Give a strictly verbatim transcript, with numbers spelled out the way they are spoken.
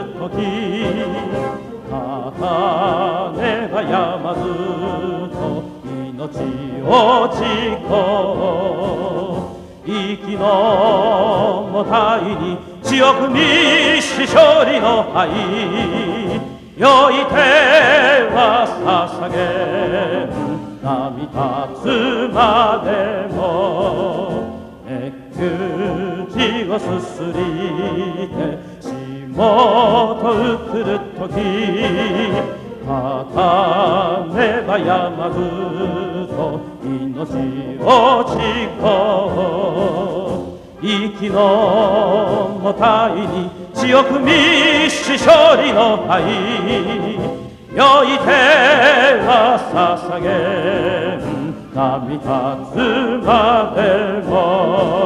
時勝たねばやまずと命を誓う息のもたいに強く見し勝利の愛よい手は捧げ波立つまでも熱球地をすすりて霜とうくるとき勝たねばやまずと命を誓う息のもたいに強く見し勝利の愛よい手は捧げ波立つまでも